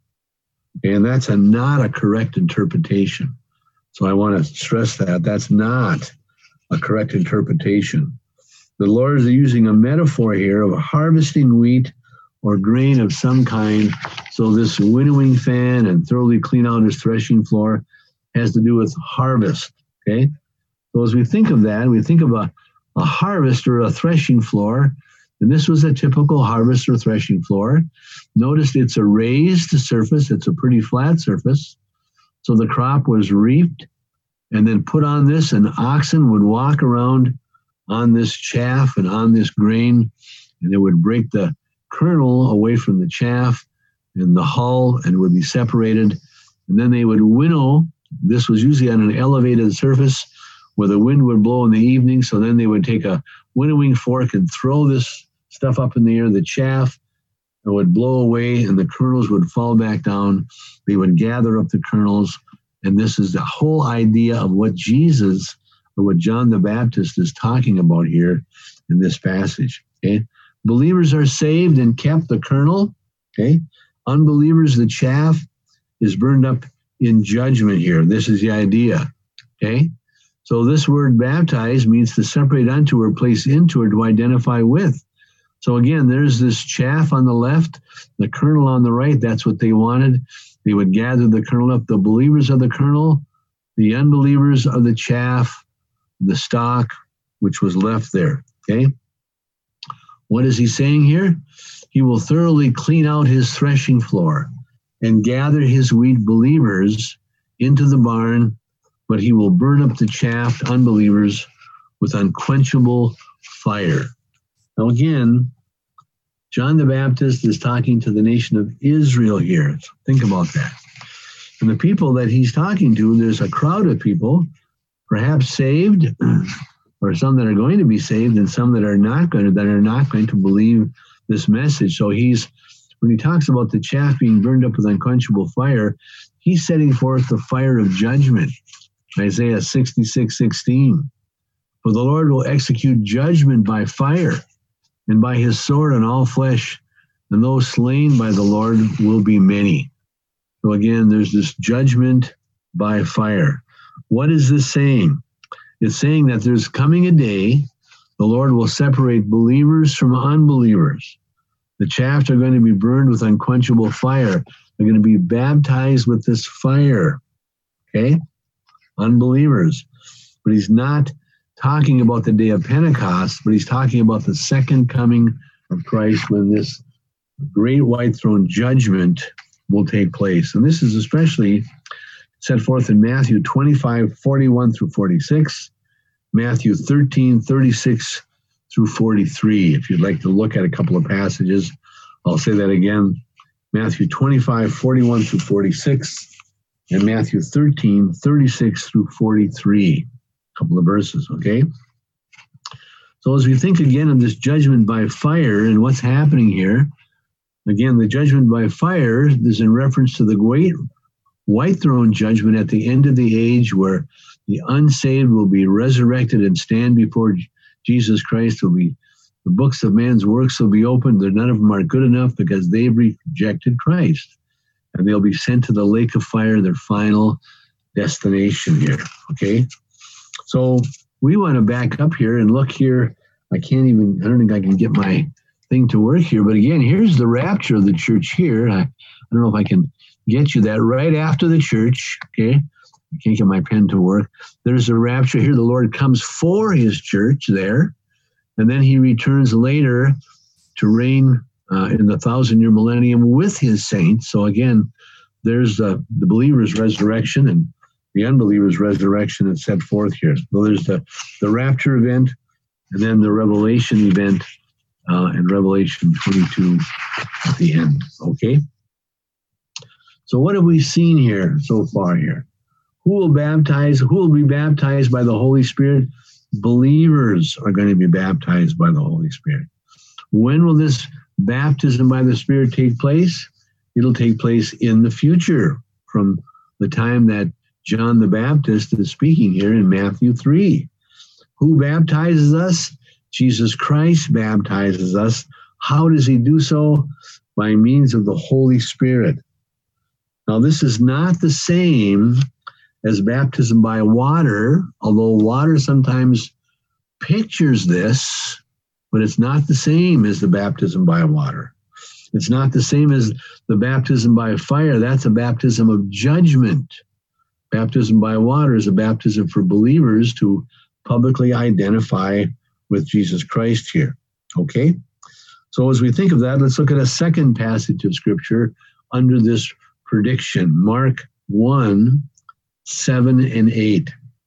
And that's a, not a correct interpretation. So I want to stress that. That's not a correct interpretation. The Lord is using a metaphor here of harvesting wheat or grain of some kind. So this winnowing fan and thoroughly clean out his threshing floor has to do with harvest, okay? So as we think of that, we think of a, a harvest or a threshing floor, and this was a typical harvest or threshing floor. Notice it's a raised surface. It's a pretty flat surface. So the crop was reaped and then put on this, and oxen would walk around on this chaff and on this grain, and they would break the kernel away from the chaff and the hull and would be separated. And then they would winnow. This was usually on an elevated surface where the wind would blow in the evening. So then they would take a winnowing fork and throw this stuff up in the air, the chaff, and would blow away, and the kernels would fall back down. They would gather up the kernels. And this is the whole idea of what Jesus or what John the Baptist is talking about here in this passage. Okay, believers are saved and kept the kernel. Okay, unbelievers, the chaff is burned up in judgment here. This is the idea. Okay, so this word baptize means to separate unto or place into or to identify with. So again, there's this chaff on the left, the kernel on the right. That's what they wanted. They would gather the kernel up. The believers of the kernel, the unbelievers of the chaff, the stalk, which was left there. Okay. What is he saying here? He will thoroughly clean out his threshing floor and gather his wheat believers into the barn, but he will burn up the chaff, unbelievers, with unquenchable fire. Now again, John the Baptist is talking to the nation of Israel here. So think about that. And the people that he's talking to, there's a crowd of people, perhaps saved, or some that are going to be saved, and some that are not going to, that are not going to believe this message. So he's, when he talks about the chaff being burned up with unquenchable fire, he's setting forth the fire of judgment. Isaiah sixty-six sixteen. For the Lord will execute judgment by fire, and by his sword on all flesh, and those slain by the Lord will be many. So again, there's this judgment by fire. What is this saying? It's saying that there's coming a day the Lord will separate believers from unbelievers. The chaff are going to be burned with unquenchable fire. They're going to be baptized with this fire. Okay? Unbelievers. But he's not talking about the day of Pentecost, but he's talking about the second coming of Christ, when this great white throne judgment will take place. And this is especially set forth in Matthew twenty-five, forty-one through forty-six, Matthew thirteen, thirty-six through forty-three. If you'd like to look at a couple of passages, I'll say that again. Matthew twenty-five, forty-one through forty-six, and Matthew thirteen, thirty-six through forty-three. A couple of verses, okay? So as we think again of this judgment by fire and what's happening here, again, the judgment by fire is in reference to the great white throne judgment at the end of the age, where the unsaved will be resurrected and stand before Jesus Christ. Will be the books of man's works will be opened. None of them are good enough because they've rejected Christ, and they'll be sent to the lake of fire, their final destination here. Okay, so we want to back up here and look here. I can't even. I don't think I can get my thing to work here. But again, here's the rapture of the church here. I, I don't know if I can get you that right after the church. Okay. I can't get my pen to work. There's a rapture here. The Lord comes for his church there, and then he returns later to reign uh, in the thousand-year millennium with his saints. So again, there's the, the believer's resurrection and the unbeliever's resurrection that's set forth here. So there's the, the rapture event, and then the revelation event uh, in Revelation twenty-two at the end. Okay? So what have we seen here so far here? Who will baptize? Who will be baptized by the Holy Spirit? Believers are going to be baptized by the Holy Spirit. When will this baptism by the Spirit take place? It'll take place in the future, from the time that John the Baptist is speaking here in Matthew three. Who baptizes us? Jesus Christ baptizes us. How does he do so? By means of the Holy Spirit. Now, this is not the same as baptism by water, although water sometimes pictures this, but it's not the same as the baptism by water. It's not the same as the baptism by fire. That's a baptism of judgment. Baptism by water is a baptism for believers to publicly identify with Jesus Christ here. Okay? So as we think of that, let's look at a second passage of Scripture under this prediction. Mark one, seven and eight.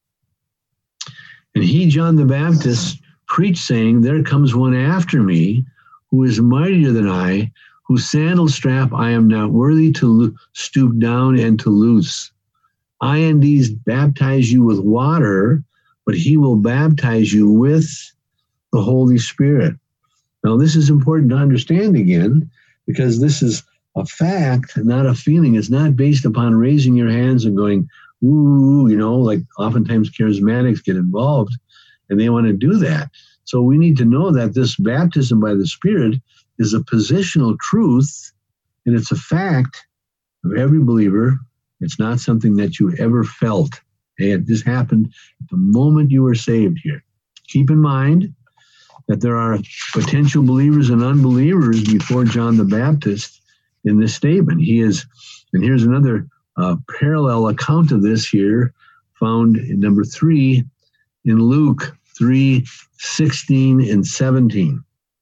And he, John the Baptist, preached, saying, there comes one after me, who is mightier than I, whose sandal strap I am not worthy to lo- stoop down and to loose. I indeed baptize you with water, but he will baptize you with the Holy Spirit. Now, this is important to understand again, because this is a fact, not a feeling. It's not based upon raising your hands and going, ooh, you know, like oftentimes charismatics get involved and they want to do that. So we need to know that this baptism by the Spirit is a positional truth, and it's a fact of every believer. It's not something that you ever felt. Okay? It just happened at the moment you were saved here. Keep in mind that there are potential believers and unbelievers before John the Baptist in this statement. He is, and here's another uh, parallel account of this here, found in number three in Luke three, sixteen and seventeen.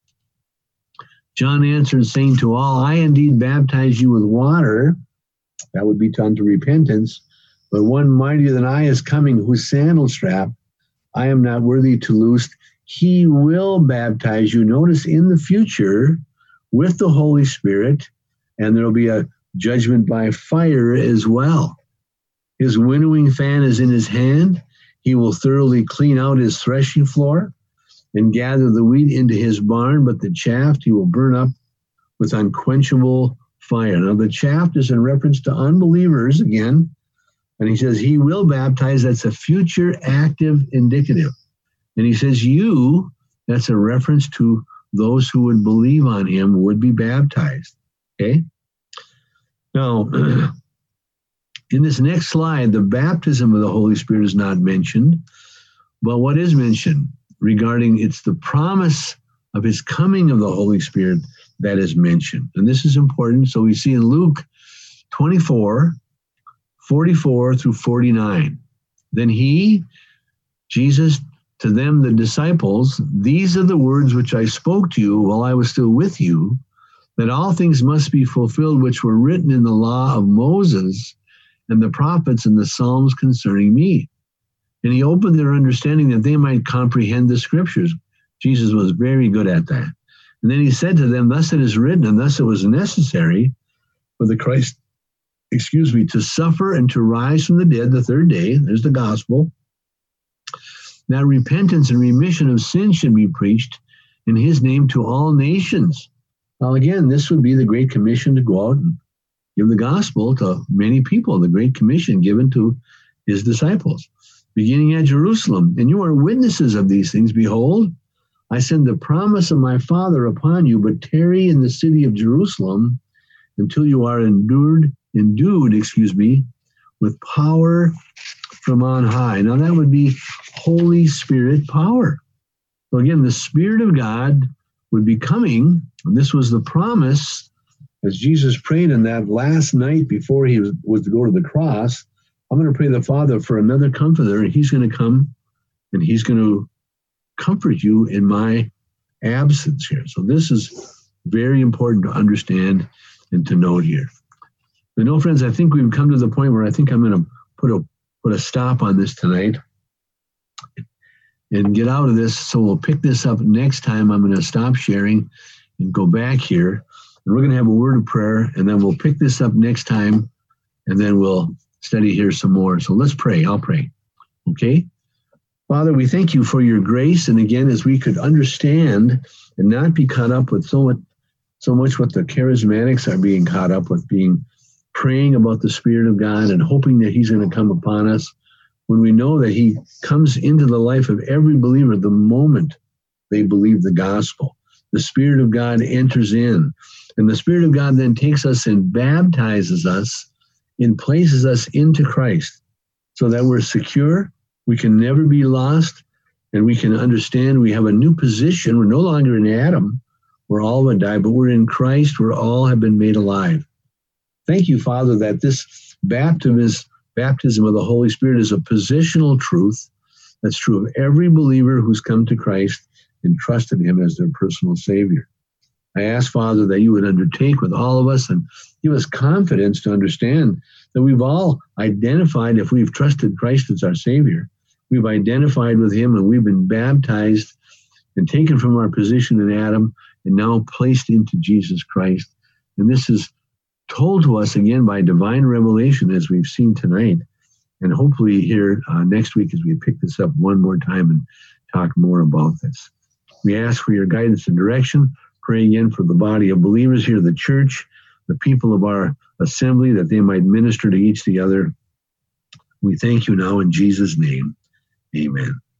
John answered, saying to all, I indeed baptize you with water. That would be unto repentance. But one mightier than I is coming, whose sandal strap I am not worthy to loose. He will baptize you, notice, in the future with the Holy Spirit, and there will be a judgment by fire as well. His winnowing fan is in his hand. He will thoroughly clean out his threshing floor and gather the wheat into his barn, but the chaff he will burn up with unquenchable fire. Now, the chaff is in reference to unbelievers again. And he says, he will baptize. That's a future active indicative. And he says, you, that's a reference to those who would believe on him would be baptized. Okay? Now, in this next slide, the baptism of the Holy Spirit is not mentioned. But what is mentioned regarding it's the promise of his coming of the Holy Spirit that is mentioned. And this is important. So we see in Luke twenty-four, forty-four through forty-nine. Then he, Jesus, to them, the disciples, these are the words which I spoke to you while I was still with you, that all things must be fulfilled which were written in the law of Moses and the prophets and the Psalms concerning me. And he opened their understanding that they might comprehend the scriptures. Jesus was very good at that. And then he said to them, thus it is written, and thus it was necessary for the Christ, excuse me, to suffer and to rise from the dead the third day. There's the gospel. That repentance and remission of sin should be preached in his name to all nations. Now, again, this would be the Great Commission to go out and give the gospel to many people, the Great Commission given to his disciples, beginning at Jerusalem. And you are witnesses of these things. Behold, I send the promise of my Father upon you, but tarry in the city of Jerusalem until you are endured, endued, excuse me, with power from on high. Now that would be Holy Spirit power. So again, the Spirit of God would be coming. And this was the promise as Jesus prayed in that last night before he was, was to go to the cross. I'm going to pray the Father for another comforter, and he's going to come and he's going to comfort you in my absence here. So this is very important to understand and to note here. But no, friends, I think we've come to the point where I think I'm going to put a put a stop on this tonight and get out of this. So we'll pick this up next time. I'm going to stop sharing and go back here. And we're going to have a word of prayer, and then we'll pick this up next time, and then we'll study here some more. So let's pray. I'll pray. Okay? Father, we thank you for your grace. And again, as we could understand and not be caught up with so much, so much what the charismatics are being caught up with, being praying about the Spirit of God and hoping that he's going to come upon us, when we know that he comes into the life of every believer the moment they believe the gospel. The Spirit of God enters in, and the Spirit of God then takes us and baptizes us and places us into Christ so that we're secure, we can never be lost, and we can understand we have a new position. We're no longer in Adam, where all would die, but we're in Christ, where all have been made alive. Thank you, Father, that this baptism is baptism of the Holy Spirit is a positional truth that's true of every believer who's come to Christ and trusted him as their personal Savior. I ask, Father, that you would undertake with all of us and give us confidence to understand that we've all identified, if we've trusted Christ as our Savior, we've identified with him and we've been baptized and taken from our position in Adam and now placed into Jesus Christ. And this is told to us again by divine revelation, as we've seen tonight, and hopefully here uh, next week as we pick this up one more time and talk more about this. We ask for your guidance and direction. Pray again for the body of believers here, the church, the people of our assembly, that they might minister to each the other. We thank you now in Jesus' name. Amen.